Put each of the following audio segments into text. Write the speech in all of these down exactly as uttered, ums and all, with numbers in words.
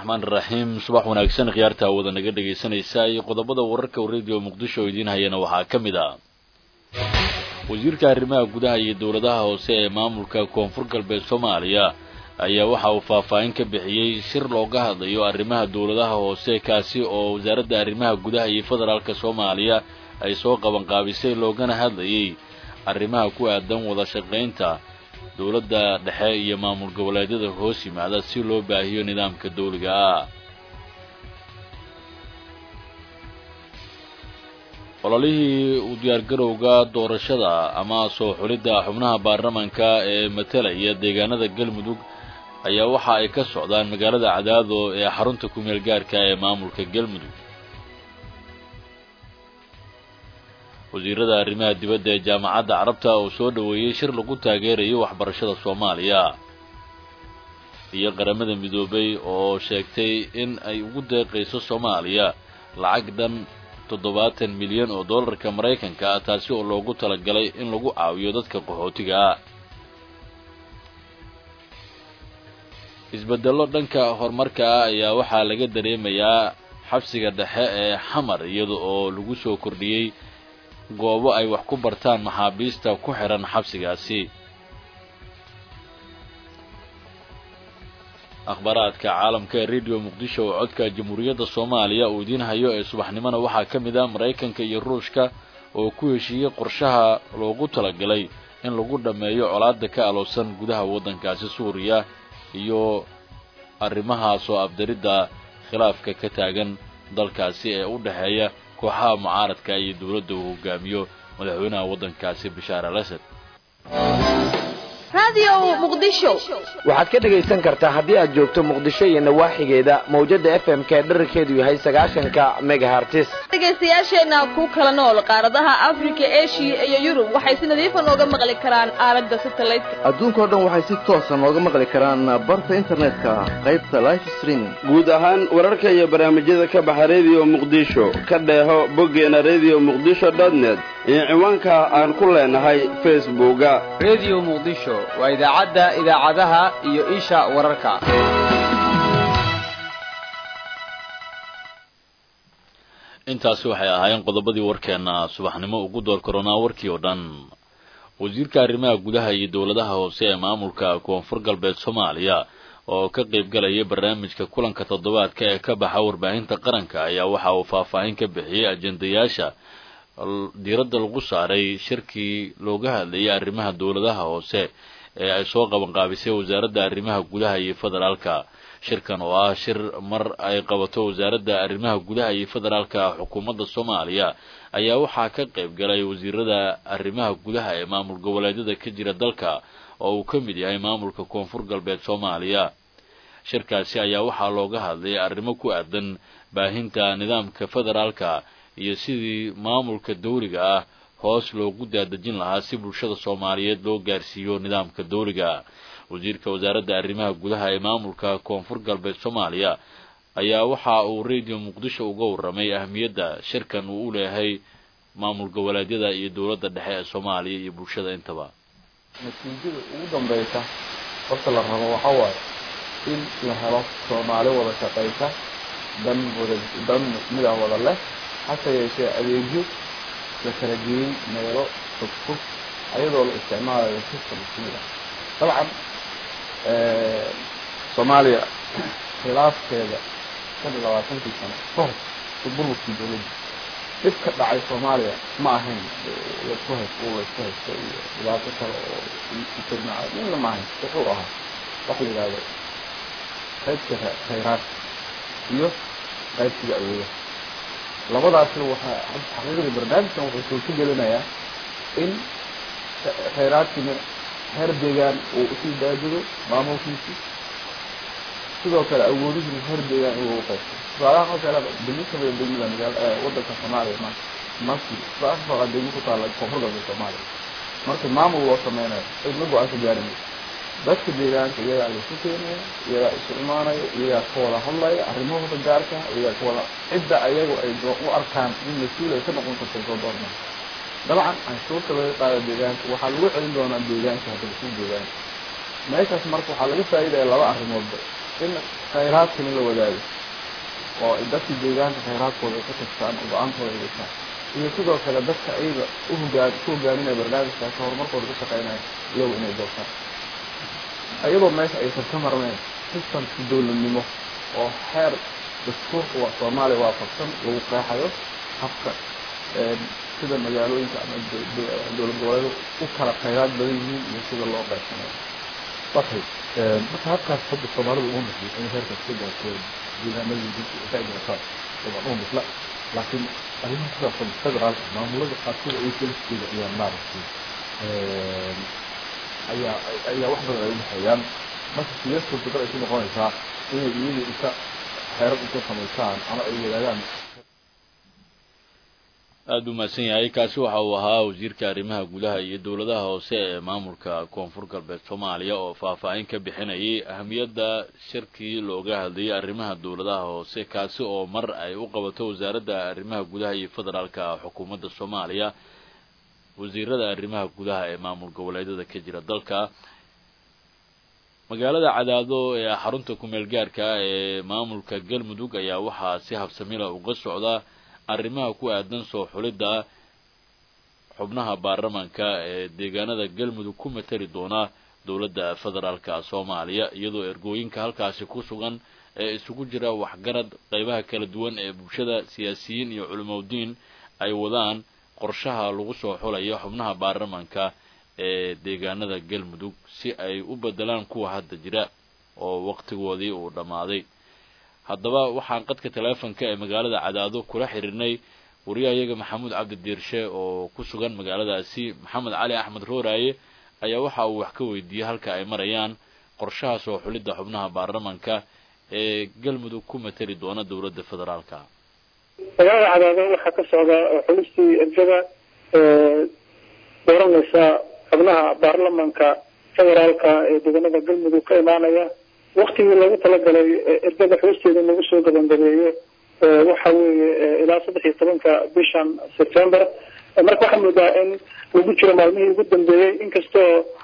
الرحمن الرحيم صباح wanaagsan khiyaarta wada naga dhageysanaysa iyo qodobada wararka radio Muqdisho idin hayana waxa kamid ah wasiirka arrimaha gudaha iyo dawladaha hoose ee maamulka Koonfur Galbeed Soomaaliya ayaa waxa uu faahfaahin ka bixiyay shir looga hadlayo arrimaha dawladaha hoose kaasi oo wasaaradda arrimaha gudaha iyo federaalka Soomaaliya ay soo qaban qaabisay loogana hadlayay arrimaha ku aadan wada shaqeynta dawladda dhexe iyo maamul goboleedyada hoos yimaada si loo baahiyo nidaamka dawliga ah ololihii u diyaar garowga doorashada ama soo xulidda xubnaha baarlamaanka ee matalaya deegaanada Galmudug ayaa waxa ay ka socdaan magaalada Cadaado ee xarunta ku meel gaarka ee maamulka Galmudug wasiirada arrimaha dibadda ee jaamacadda Carabta oo soo dhaweeyay shir lagu taageerayo waxbarashada Soomaaliya iyo qaramada midoobay oo sheegtay in ay ugu deeqayso Soomaaliya lacag dhan toddobaatan milyan oo dollarka Mareykanka ah taasi oo loogu talagalay in lagu caawiyo dadka qaxootiga ah isbeddello dhanka horumarka ayaa waxaa laga dareemayaa xabsiga dhexe ee Xamar iyada oo lagu soo kordhiyay goobo ay wax ku bartaan maxaabiista ku xiran xabsigaasi akhbaraadka caalamka ee radio Muqdisho oo codka Jamhuuriyadda Soomaaliya uu idin hayo ee subaxnimada waxaa kamid ah Mareykanka iyo Ruushka oo ku heshiiyay qorshaha loogu talagalay in lagu dhameeyo colaadda ka aloosan gudaha waddankaasi Suuriya iyo arrimaha soo abdaridda khilaafka ka taagan dalkaasi ee u dhaxeeya kooxaha mucaaradka iyo dawladda uu hogaamiyo madaxweynaha waddankaasi Bashaar al-Assad radio Muqdisho waxaad ka dhageysan kartaa haddii aad joogto Muqdisho iyo nawaaxigeeda mawjada F M ka dhererkeedu yahay sagaashan megahertz dhageystayaasheena ku kala nool qaaradaha Afrika, Asia iyo Yurub waxay si nadiif ah nooga maqli karaan aalada satellite adduunka oo dhan waxay si toos ah nooga maqli karaan barta internetka qaybta live streaming guud ahaan wararka iyo barnaamijyada ka baxa radio Muqdisho ka dheeho boggeena radio muqdisho dot net iyo ciwaanka aan ku leenahay Facebook-ga radio Muqdisho waa idaacadda idaacadaha iyo isha wararka intaas waxay ahaayeen qodobadii warkeena subaxnimo ugu door corona warkii oo dhan wasiirka arrimaha gudaha iyo dawladaha hoose ee maamulka Koonfur Galbeed Soomaaliya oo ka qayb galaya barnaamijka kulanka toddobaadka ee ka baxa warbaahinta qaranka ayaa waxa uu faahfaahin ka bixiyay ajendayaasha diiradda lagu saaray shirkii looga hadlayay arrimaha dawladaha hoose ee ay soo qaban qaabisay wasaaradda arrimaha gudaha iyo federaalka shirkan oo ah shir mar ay qabato wasaaradda arrimaha gudaha iyo federaalka xukuumadda Soomaaliya ayaa waxaa ka qayb galay wasiirada arrimaha gudaha ee maamul goboleedyada ka jira dalka oo uu ka mid yahay maamulka Koonfur Galbeed Soomaaliya shirkaasi ayaa waxaa looga hadlay arrimo ku aadan baahinta nidaamka federaalka iyo sidii maamulka dawliga ah hoos loogu daadajin lahaa si bulshada Soomaaliyeed loo gaarsiiyo nidaamka dawliga wasiirka wasaaradda arrimaha gudaha ee maamulka Koonfur Galbeed Soomaaliya ayaa waxa uu radio Muqdisho uga warramay ahmiyadda shirkan uu u leeyahay maamul goboleedyada iyo dawladda dhexe ee Soomaaliya iyo bulshada intaba natiijada ugu dambaysa horta la rabo waxa waaye in la helo Soomaali wada shaqeysa dan wada dan mid ah wada leh hase yeeshee adeegyo la kala geeyay meelo fog ayadoo la isticmaalayo system sida طبعا Soomaaliya khilaafkeeda kan labaatanki sano kahor burburkii dawladda dib ka dhacay Soomaaliya ma ahayn la ku haysto la ku haysto dhibaato kale oo isticmaal in ma ahayn wuxuu ahaa wax la yiraahdo qaybta khayraad iyo qaybta awooda labadaas waxa xaqiiqada barnaamijkan wuxuu soo gelinayaa in khayraadkina heer deegaan uu u sii daajiyo maamulkiisa sidoo kale awoodihiisa heer deegaan uu u qabto salaam kale bilisa bilisa magaalada waddanka Soomaaliya ma markii saafada deegaan ku taala koonfurta Soomaaliya marka maamul loo sameeyo ay lagu aan gaarin dadka deegaanka iyaga ay ku keenayaan iyaga isu imaanaya iyaga kooda hadlaya arrimahooda gaarka iyaga kooda cidda ayagu ay u arkaan in masuul ay ka noqon karto doorna dabcan anshuurta laga qaado deegaanka waxa lagu celin doonaa deegaanka hadda ku deegaanka meeshaas marka waxa laga faa'iideeyaa laba arrimood in khayraadkana la wadaago oo dadka deegaanka khayraadkooda ay ka tirtaan oo go-aankooda ay yeeshaan iyo sidoo kale dadka ayaga u hogaan ku hogaaminaya barnaamijkaasi horumarkooda ka shaqeynaya iyagu inay doortaan ayadoo meesha aysan ka marnayn sistamka dowladnimo oo xeer dastuurka waa soomaaliya waafaqsan lagu qeexayo habka sida magaalooyinka ama dowlad goboleedu u kala khayraad badan yihiin iyo sida loo qeexanayo waxay marka habkaas hadda soomaalida ugu nasiib in heerkaas ka gaarto deegaanadii dib u taageerta oo misla laakiin arrimaha sidaas oo federaalka maamulada qaarkood ay keliskooda ayaa maaragtay ayaa ayaa wax badan ay u dhexeeyaan marka sidee suurtagal ay ku noqonaysaa inay iyadu isa xeerad inta samaysaan ama ay wadaagaan aada u mahadsan yahay kaasi waxa uu ahaa wasiirka arrimaha gudaha iyo dowladaha hoose ee maamulka koonfur galbeed soomaaliya oo faahfaahin ka bixinayay ahamiyadda shirkii looga hadlayay arrimaha dowladaha hoose kaasi oo mar ay u qabato wasaaradda arrimaha gudaha iyo federaalka xukuumadda soomaaliya wasiirada arrimaha gudaha ee maamul goboleedyada ka jira dalka magaalada cadaado ee xarunta kumeel gaarka ee maamulka galmudug ayaa waxaa si habsamila uga socda arrimaha ku aadan soo xulidda xubnaha baarlamaanka ee deegaanada galmudug ku matali doona dowladda federaalka soomaaliya iyadoo ergooyinka halkaasi ku sugan ee isugu jira waxgarad qaybaha kala duwan ee bulshada siyaasiyiin iyo culimadiin ay wadaan qorshaha lagu soo xulayo xubnaha baarlamaanka ee deegaanada galmudug si ay u bedelaan kuwa hadda jira oo waqtigoodii uu dhamaaday haddaba waxaan qadka teleefonka ee magaalada cadaado kula xiriirnay wariyahayaga maxamuud cabdi diirshe oo ku sugan magaaladaasi maxamed cali axmed rooraaye ayaa waxa uu wax ka weydiiyey halka ay marayaan qorshaha soo xulidda xubnaha baarlamaanka ee galmudug ku matali doona dowladda federaalka magaalada cadaado waxaa ka socda xulistii erjada dooranaysa xubnaha baarlamaanka federaalka ee deegaanada galmudug ka imaanaya waqtigii loogu talagalay erjada xulisteeda in lagu soo gabangabeeyo waxa weeye ilaa saddex iyo tobanka bishan september marka waxaa moodaa in lagu jiro maalmihii ugu dambeeyey inkastoo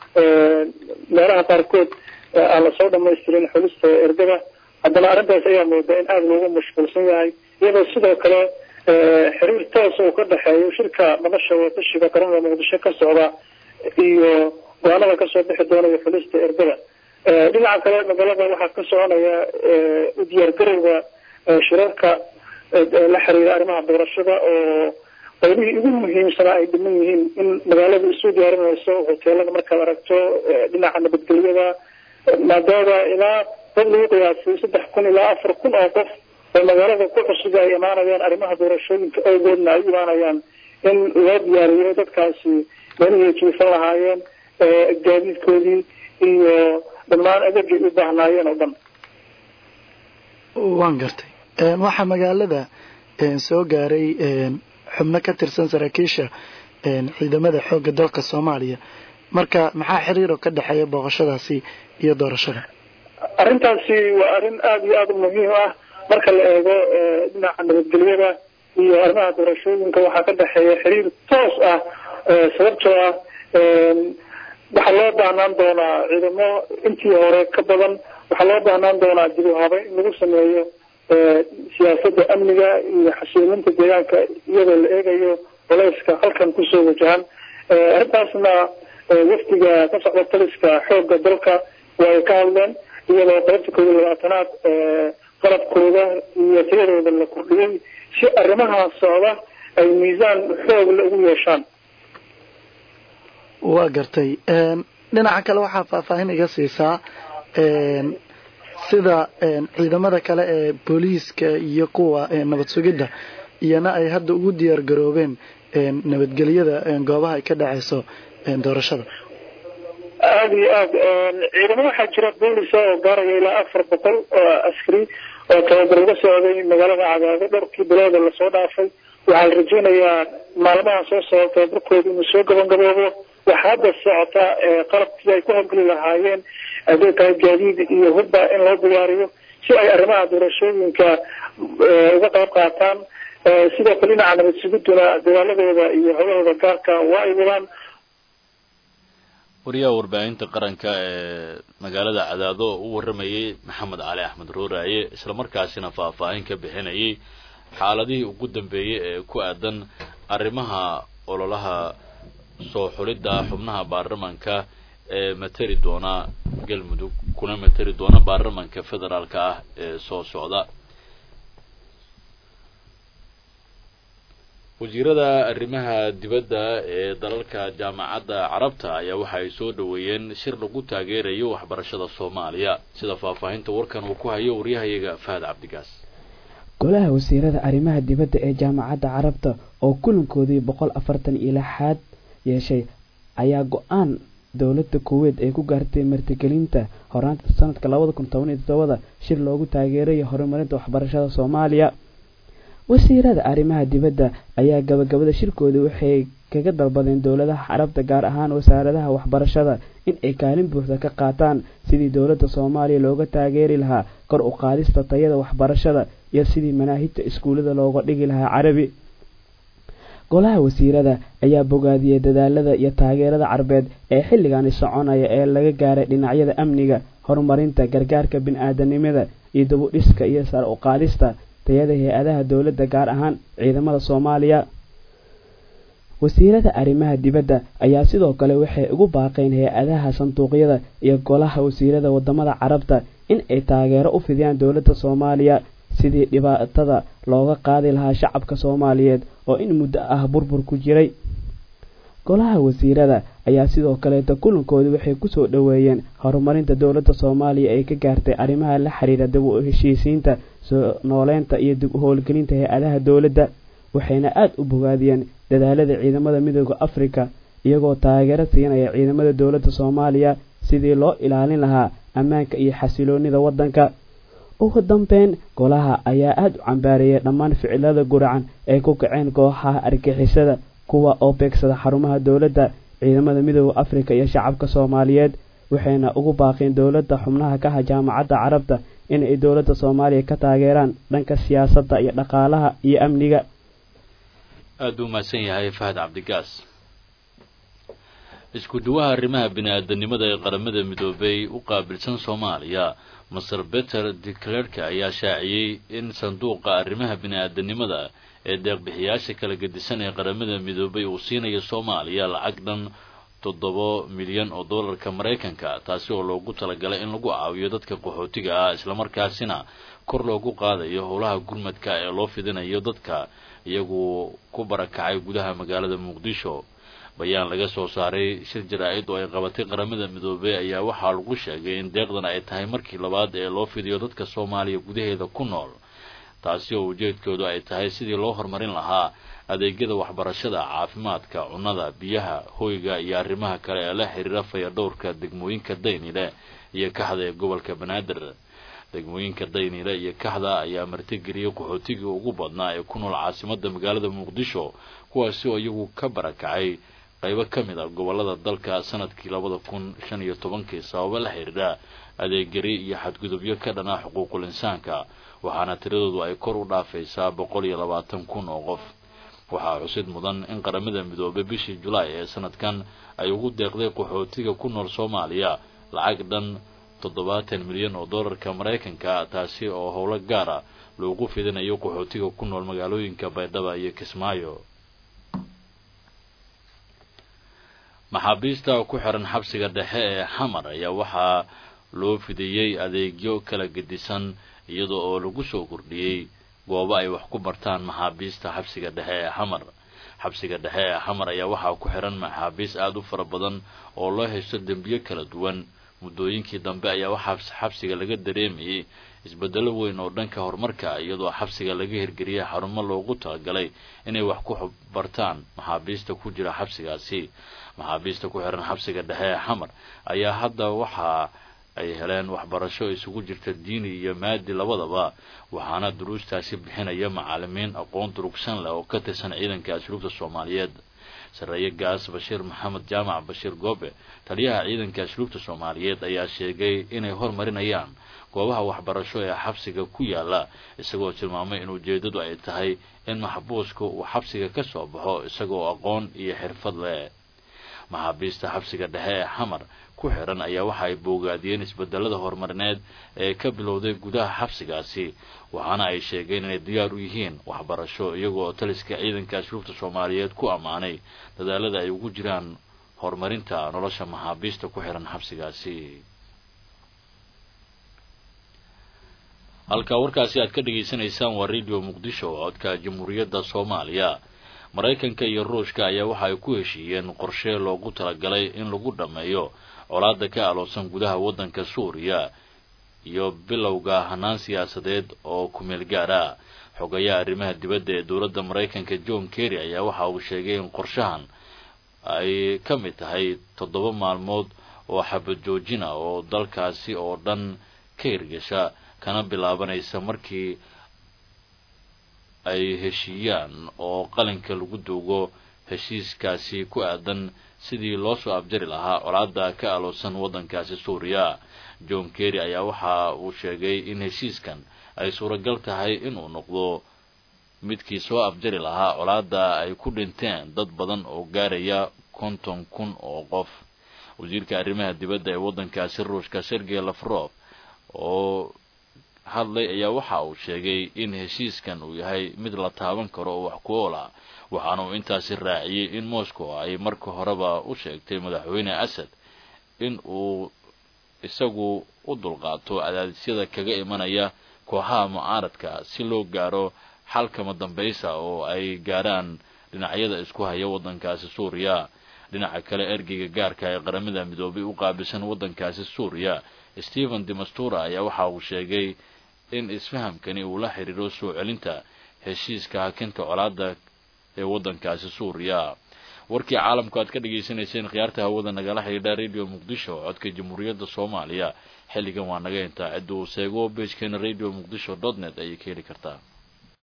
meelaha qaarkood aan lasoo dhamaystirin xulista erjada haddana arrintaas ayaa moodaa in aada loogu mashquulsan yahay iyadoo sidoo kale xiriir toos oo ka dhexeeyo shirka nolosha watashiga qaranada muqdisho ka socda iyo go-aanada kasoo bixi doonaya xulista erjada dhinaca kale magaalada waxaa ka soconaya u diyaargarowga shirarka la xiriira arrimaha doorashada oo qaybihii ugu muhiimsanaa ay dhiman yihiin in magaalada isu diyaarinayso hoteelada markaad aragto dhinaca nabadgelyada maadaama ilaa dad lagu qiyaasay saddex kun ilaa afar kun oo qof oo magaalada ku cusub ay imaanayaan arrimaha doorashooyinka awgoodna ay imaanayaan in loo diyaariyo dadkaasi meelihii ay jiifan lahaayeen gaadiidkoodii iyo dhammaan adeegay u baahnaayeen oo dhan waan gartay waxaa magaalada soo gaaray xubno ka tirsan saraakiisha ciidamada xoogga dalka soomaaliya marka maxaa xiriiro ka dhexeeya booqashadaasi iyo doorashada arrintaasi waa arrin aada iyo aada u muhiim ah marka la eego dhinaca nabadgelyada iyo arrimaha doorashooyinka waxaa ka dhexeeya xiriir toos ah sababtoo ah waxaa loo baahnaan doonaa ciidamo intii hore ka badan waxaa loo baahnaan doonaa dib u habeyn in lagu sameeyo siyaasadda amniga iyo xasilinta deegaanka iyadoo la eegayo culayska halkan kusoo wajahan arrintaasna wafdiga ka socda taliska xoogga dalka waa ay ka hadleen iyadoo qaybta koob iyo labaatanaad qalabkooda iyo tayadooda la kordhiyey si arrimaha socda ay miisaan xoog la ugu yeeshaan waa gartay dhinaca kale waxaa faahfaahin iga siisaa sida ciidamada kale ee booliiska iyo kuwa nabad sugidda iyana ay hadda ugu diyaar garoobeen nabadgelyada goobaha ay ka dhacayso doorashada aada iyo aad ciidamo waxaa jira boolisa oo gaaraya ilaa afar boqol oo askari oo tababar uga socday magaalada cadaado dhowrkii bilooda lasoo dhaafay waxaa la rajeynayaa maalmaha soo socda tababarkooda inuu soo gabangaboobo waxaa hadda socota qalabkii ay ku howlgeli lahaayeen hadday tahay gaadiid iyo hubba in loo diyaariyo si ay arrimaha doorashooyinka uga qayb qaataan sidoo kale dhinaca nabad sugiduna dadaaladooda iyo howlahooda gaarka waa ay wadaan wariyaha warbaahinta qaranka ee magaalada Cadaado uu waramayay Maxamed Cali Axmed Rooraaye isla markaasina faahfaahin ka bixinayay xaaladihii ugu dambeeyay ee ku aadan arrimaha ololaha soo xulidda xubnaha baarlamaanka ee matari doona galmudug kuna matari doona baarlamaanka federaalka ah ee soo socda. wasiirada arrimaha dibadda ee dalalka jaamacadda carabta ayaa waxa ay soo dhaweeyeen shir lagu taageerayo waxbarashada Soomaaliya sida faahfaahinta warkan uu ku hayo wariyahayaga Fahad Cabdigaas. golaha wasiirada arrimaha dibadda ee jaamacadda carabta oo kulankoodii boqol afartan iyo lix yeeshay ayaa go'aan dawladda Kuwait ay ku gaartay martigelinta horaanta sanadka laba kun toban iyo toddoba shir loogu taageerayo horumarinta waxbarashada Soomaaliya. wasiirada arrimaha dibadda ayaa gabagabada shirkooda waxay kaga dalbadeen dawladaha carabta gaar ahaan wasaaradaha waxbarashada in ay kaalin buuxda ka qaataan sidii dawladda Soomaaliya looga taageeri lahaa kor u qaadista tayada waxbarashada iyo sidii manaahijta iskuulada looga dhigi lahaa Carabi. golaha wasiirada ayaa bogaadiyay dadaalada iyo taageerada Carbeed ee xilligan soconaya ee laga gaaray dhinacyada amniga, horumarinta gargaarka bini'aadanimada iyo dib u dhiska iyo sare u qaadista tayada hay'adaha dawladda gaar ahaan ciidamada Soomaaliya. wasiirada arrimaha dibadda ayaa sidoo kale waxay ugu baaqeen hay'adaha sanduuqyada iyo golaha wasiirada wadamada Carabta in ay taageero u fidiyaan dawladda Soomaaliya sidii dhibaatada looga qaadi lahaa shacabka Soomaaliyeed oo in muddo ah burbur ku jiray. golaha wasiirada ayaa sidoo kale kulankooda waxay ku soo dhaweeyeen horumarinta dawladda Soomaaliya ay ka gaartay arrimaha la xiriira dib u heshiisiinta, soo nooleynta iyo dib u howlgelinta hay'adaha dawladda, waxayna aad u bogaadiyeen dadaalada ciidamada midowga Afrika iyagoo taageero siinaya ciidamada dawladda Soomaaliya sidii loo ilaalin lahaa ammaanka iyo xasiloonida waddanka. ugu dambeyn golaha ayaa aad u cambaareeyay dhammaan ficilada guracan ee ku kaceen kooxaha argixisada kuwa oo beegsada xarumaha dawladda, ciidamada midowga Afrika iyo shacabka Soomaaliyeed, waxayna ugu baaqeen dawladda xubnaha ka ah jaamacadda carabta in ay dawladda Soomaaliya ka taageeraan dhanka siyaasadda iyo dhaqaalaha iyo amniga. aad u maasan yahay Fahad Cabdigaas. isku duwaha arrimaha bini'aadanimada ee qaramada midoobay u qaabilsan Soomaaliya Masar Peter de Klerk ayaa shaaciyay in sanduuqa arrimaha bini'aadanimada ee deeq-bixiyaasha kala gedisan ee qaramada midoobay uu siinayo Soomaaliya lacag dhan toddoba milyan oo dollarka Mareykanka, taasi oo loogu talagalay in lagu caawiyo dadka qaxootiga ah isla markaasina kor loogu qaadayo howlaha gurmadka ee loo fidinayo dadka iyagu ku barakacay gudaha magaalada Muqdisho. bayaan laga soo saaray shir jaraa'id oo ay qabatay qaramada midoobay ayaa waxaa lagu sheegay in deeqdan ay tahay markii labaad ee loo fidiyo dadka Soomaaliya gudaheeda ku nool, taasi oo ujeedkoodu ay tahay sidii loo horumarin lahaa adeegyada waxbarashada, caafimaadka, cunnada, biyaha, hoyga iyo arrimaha kale ee la xiriira fayadhowrka degmooyinka Daynile iyo Kaxda ee gobolka Banaadir. degmooyinka Daynile iyo Kaxda ayaa martigeliyay qaxootigii ugu badnaa ee ku nool caasimadda magaalada Muqdisho, kuwaasi oo iyagu ka barakacay qaybo ka mid ah gobolada dalka sanadkii laba kun shan iyo toban sababo la xiriira adeegyari iyo xadgudubyo ka dhana xuquuqul insaanka, waxaana tiradoodu ay kor u dhaafaysaa boqol iyo labaatan kun oo qof. waxaa xusid mudan in qaramada midoobay bishii Julaay ee sanadkan ay ugu deeqday qaxootiga ku nool Soomaaliya lacag dhan toddobaatan milyan oo dollarka Mareykanka, taasi oo howlo gaar ah loogu fidinayo qaxootiga ku nool magaalooyinka Baydhabo iyo Kismaayo. maxaabiista ku xiran xabsiga dhexe ee Xamar ayaa waxaa loo fidiyay adeegyo kala gedisan iyadoo oo lagu soo kordhiyay goobo ay wax ku bartaan maxaabiista xabsiga dhexe ee Xamar. xabsiga dhexe ee Xamar ayaa waxaa ku xiran maxaabiis aad u fara badan oo loo haysto dambiyo kala duwan. muddooyinkii dambe ayaa waxaa xabsiga laga dareemayay isbedelo weyn oo dhanka horumarka, iyadoo xabsiga laga hirgeliyay xarumo loogu talagalay inay wax ku bartaan maxaabiista ku jira xabsigaasi. maxaabiista ku xiran xabsiga dhexe ee Xamar ayaa hadda waxa ay heleen waxbarasho isugu jirta diini iyo maadi labadaba, waxaana duruustaasi bixinaya macallimiin aqoon durugsan leh oo ka tirsan ciidanka asluubta Soomaaliyeed. sareeye gaas Bashiir Maxamed Jaamac Bashiir Goobe, taliyaha ciidanka asluubta Soomaaliyeed, ayaa sheegay inay horumarinayaan goobaha waxbarasho ee xabsiga ku yaala, isagoo tilmaamay in ujeedadu ay tahay in maxbuusku uu xabsiga ka soo baxo isagoo aqoon iyo xirfad leh. maxaabiista xabsiga dhexe ee xamar ku xiran ayaa waxa ay boogaadiyeen isbedelada horumarineed ee ka bilowday gudaha xabsigaasi waxaana ay sheegeen inay diyaar u yihiin waxbarasho iyagoo taliska ciidanka asluubta soomaaliyeed ku ammaanay dadaalada ay ugu jiraan horumarinta nolosha maxaabiista ku xiran xabsigaasi. halka warkaasi aad ka dhageysanaysaan waa radio muqdisho codka jamhuuriyadda soomaaliya. maraykanka iyo ruushka ayaa waxa ay ku heshiiyeen qorshe loogu talagalay in lagu dhameeyo colaadda ka aloosan gudaha waddanka suuriya iyo bilowga hanaan siyaasadeed oo ku meel gaara. xogayaha arrimaha dibadda ee dowladda maraykanka John Kerry ayaa waxa uu sheegay in qorshahan ay ka mid tahay toddoba maalmood oo xabad joojina oo dalkaasi oo dhan ka hirgasha kana bilaabanaysa markii ay heshiiyaan oo qalinka lagu duugo heshiiskaasi ku aadan sidii loo soo abjari lahaa colaadda ka aloosan waddankaasi suuriya. John Kerry ayaa waxa uu sheegay in heshiiskan ay suuragal tahay inuu noqdo midkii soo abjari lahaa colaadda ay ku dhinteen dad badan oo gaaraya konton kun oo qof. wasiirka arrimaha dibadda ee waddankaasi ruushka Sergey Lavrov oo hadlay ayaa waxa uu sheegay in heshiiskan uu yahay mid la taaban karo oo wax ku ool ah waxaana uu intaasi raaciyay in Moscow ay marka horeba u sheegtay madaxweyne Assad in uu isagu u dulqaato cadaadisyada kaga imanaya kooxaha mucaaradka si loo gaaro xal kama dambaysa oo ay gaaraan dhinacyada isku haya waddankaasi Suuriya. dhinaca kale ergeyga gaarka ee qaramada midoobay u qaabilsan waddankaasi Suuriya Stephen de Mistura ayaa waxa uu sheegay in isfahamkani uu la xiriiro soo celinta heshiiska hakinta colaadda ee waddankaasi Suuriya. warkii caalamku aad ka dhageysanayseen khiyaarta hawada nagala xiriira radio muqdisho codka jamhuuriyadda soomaaliya xilligan waa naga intaa ciduu seego page-keena radio muqdisho dot net ay ka heli kartaa.